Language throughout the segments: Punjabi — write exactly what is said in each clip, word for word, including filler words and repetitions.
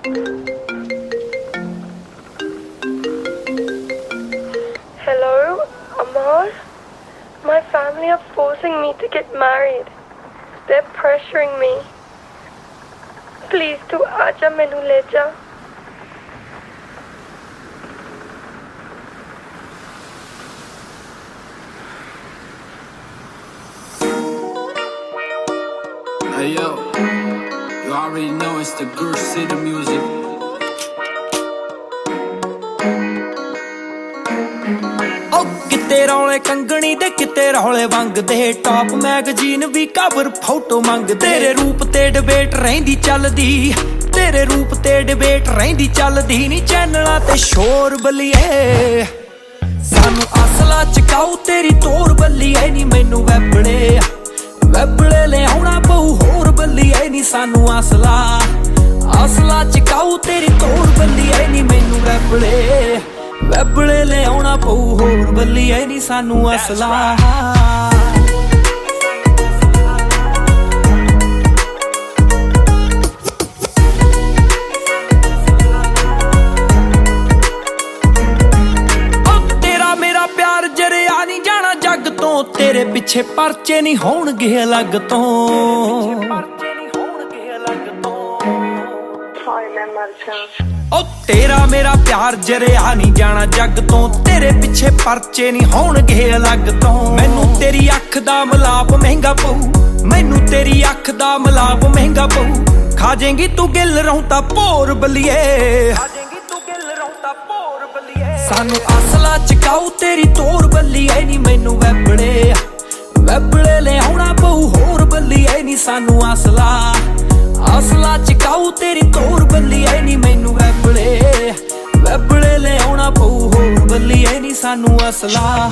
Hello, Amar? My family are forcing me to get married. They're pressuring me. Please, tu aaja mainu le ja. Hey yo, you already know it's the Guru City music. ਕਿਤੇ ਰੌਲੇ ਕੰਗਣੀ ਦੇ ਕਿਤੇ ਰੌਲੇ ਵੰਗਦੇ ਟਾਪ ਮੈਗਜ਼ੀਨ ਵੀ ਕਵਰ ਫੋਟੋ ਮੰਗਦੇ ਤੇਰੇ ਰੂਪ ਤੇ ਡਿਬੇਟ ਰਹਿੰਦੀ ਚੱਲਦੀ ਤੇਰੇ ਰੂਪ ਤੇ ਡਿਬੇਟ ਰਹਿੰਦੀ ਚੱਲਦੀ ਨੀ ਚੈਨਲਾਂ ਤੇ ਸ਼ੋਰ ਬੱਲੀਏ ਸਾਨੂੰ ਅਸਲਾ ਚਕਾਉ ਤੇਰੀ ਤੋਰ ਬੱਲੀਏ ਨੀ ਮੈਨੂੰ ਵੈਬੜੇ ਵੈਬੜੇ ਲਿਆਉਣਾ ਪਊ ਹੋਰ ਬੱਲੀਏ ਨੀ ਸਾਨੂੰ ਅਸਲਾ ਅਸਲਾ ਚਕਾਉ ਤੇਰੀ ਤੋਰ ਬੱਲੀਏ ਨੀ ਮੈਨੂੰ ਵੈਬੜੇ ਵੈਬੜੇ ਲਿਆਉਣਾ ਪਊ ਹੋਰ ਬੱਲੀਏ ਨੀ ਸਾਨੂੰ ਅਸਲਾ ਤੇਰਾ ਮੇਰਾ ਪਿਆਰ ਜਰਿਆ ਨੀ ਜਾਣਾ ਜੱਗ ਤੋਂ ਤੇਰੇ ਪਿੱਛੇ ਪਰਚੇ ਨੀ ਹੋਣਗੇ ਅਲੱਗ ਤੋਂ ਓ ਤੇਰਾ ਮੇਰਾ ਪਿਆਰ ਜਰਿਆ ਨਹੀਂ ਜਾਣਾ ਜੱਗ ਤੋਂ ਤੇਰੇ ਪਿੱਛੇ ਪਰਚੇ ਨਹੀਂ ਹੋਣਗੇ ਅਲੱਗ ਤੋਂ ਮੈਨੂੰ ਤੇਰੀ ਅੱਖ ਦਾ ਮਲਾਪ ਮਹਿੰਗਾ ਪਊ ਮੈਨੂੰ ਤੇਰੀ ਅੱਖ ਦਾ ਮਲਾਪ ਮਹਿੰਗਾ ਪਊ ਖਾ ਜਾਏਂਗੀ ਤੂੰ ਗਿੱਲ ਰਹੂੰ ਤਾਂ ਭੋਰ ਬੱਲੀਏ ਖਾ ਜਾਏਂਗੀ ਤੂੰ ਗਿੱਲ ਰਹੂੰ ਤਾਂ ਭੋਰ ਬੱਲੀਏ ਸਾਨੂੰ ਅਸਲਾ ਚਕਾਉ ਤੇਰੀ ਤੋਰ ਬੱਲੀਏ ਨੀ ਮੈਨੂੰ ਵੈਬੜੇ ਵੈਬੜੇ ਲਿਆਉਣਾ ਪਊ ਹੋਰ ਬੱਲੀਏ ਨੀ ਸਾਨੂੰ ਅਸਲਾ ਅਸਲਾ ਚਕਾਉ ਤੇਰੀ ਤੋਰ ਬੱਲੀਏ ਨੀ ਮੈਨੂੰ ਵੈਬੜੇ ਵੈਬੜੇ ਲਿਆਉਣਾ ਪਊ ਹੋਰ ਬੱਲੀਏ ਨੀ ਸਾਨੂੰ ਅਸਲਾ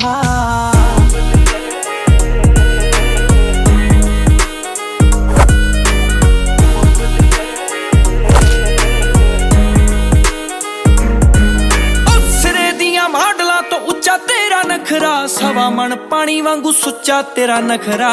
ਸਿਰੇ ਦੀਆਂ ਮਾਡਲਾਂ ਤੋਂ ਉੱਚਾ ਤੇਰਾ ਨਖਰਾ ਸਵਾ ਮਣ ਪਾਣੀ ਵਾਂਗੂ ਸੁੱਚਾ ਤੇਰਾ ਨਖਰਾ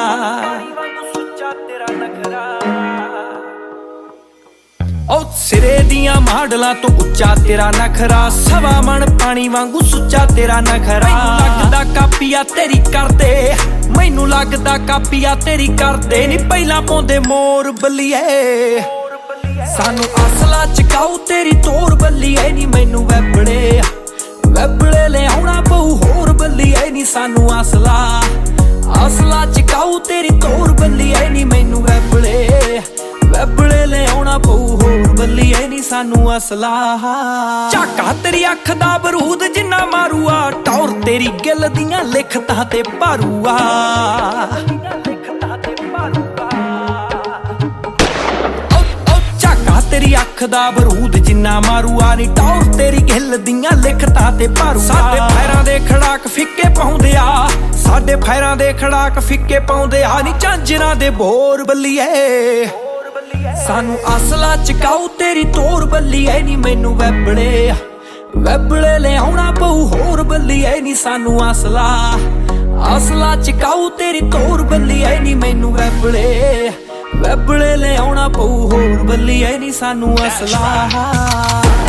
ਓ ਸਿਰੇ ਦੀਆਂ ਮਾਡਲਾਂ ਤੋਂ ਉੱਚਾ ਤੇਰਾ ਨਖਰਾ ਸਵਾ ਮਣ ਪਾਣੀ ਵਾਂਗੂ ਸੁੱਚਾ ਤੇਰਾ ਨਖਰਾ ਮੈਨੂੰ ਲੱਗਦਾ ਕਾਪੀਆ ਤੇਰੀ ਕਰਦੇ ਮੈਨੂੰ ਲੱਗਦਾ ਕਾਪੀਆ ਤੇਰੀ ਕਰਦੇ ਨੀ ਪਹਿਲਾਂ ਪਾਉਂਦੇ ਮੋਰ ਬੱਲੀਏ ਸਾਨੂੰ ਅਸਲਾ ਚਕਾਉ ਤੇਰੀ ਤੋਰ ਬੱਲੀਏ ਨੀ ਮੈਨੂੰ ਵੈਬੜੇ ਵੈਬੜੇ ਲਿਆਉਣਾ ਪਊ ਹੋਰ ਬੱਲੀਏ ਨੀ ਸਾਨੂੰ ਅਸਲਾ ਅਸਲਾ ਚਕਾਉ ਤੇਰੀ ਤੋਰ ਬੱਲੀਏ ਨੀ ਮੈਨੂੰ ਵੈਬੜੇ ਵੈਬੜੇ ਲਿਆਉਣਾ ਪਊ ਹੋਰ ਬੱਲੀਏ ਨੀ ਸਾਨੂੰ ਅਸਲਾ ਝਾਕਾ ਤੇਰੀ ਅੱਖ ਦਾ ਬਰੂਦ ਜਿੰਨਾ ਮਾਰੂਆ ਟੌਰ ਤੇਰੀ ਗਿੱਲ ਦੀਆਂ ਲਿਖਤਾਂ ਤੇ ਭਾਰੂਆ ਝਾਕਾ ਤੇਰੀ ਅੱਖ ਦਾ ਬਰੂਦ ਜਿੰਨਾ ਮਾਰੂਆ ਨੀ ਟੌਰ ਤੇਰੀ ਗਿੱਲ ਦੀਆਂ ਲਿਖਤਾਂ ਤੇ ਭਾਰੂਆ ਸਾਡੇ ਫੈਰਾਂ ਦੇ ਖੜਾਕ ਫਿੱਕੇ ਪਾਉਂਦੇ ਆ ਸਾਡੇ ਫੈਰਾਂ ਦੇ ਖੜਾਕ ਫਿੱਕੇ ਪਾਉਂਦੇ ਆ ਨੀ ਝਾਂਜਰਾਂ ਦੇ ਬੋਰ ਬੱਲੀਏ ਸਾਨੂੰ ਅਸਲਾ ਚਕਾਉ ਤੇਰੀ ਤੋਰ ਬੱਲੀਏ ਨੀ ਮੈਨੂੰ ਵੈਬੜੇ ਵੈਬੜੇ ਲਿਆਉਣਾ ਪਊ ਹੋਰ ਬੱਲੀਏ ਨੀ ਸਾਨੂੰ ਅਸਲਾ ਅਸਲਾ ਚਕਾਉ ਤੇਰੀ ਤੋਰ ਬੱਲੀਏ ਨੀ ਮੈਨੂੰ ਵੈਬੜੇ ਵੈਬੜੇ ਲਿਆਉਣਾ ਪਊ ਹੋਰ ਬੱਲੀਏ ਨੀ ਸਾਨੂੰ ਅਸਲਾ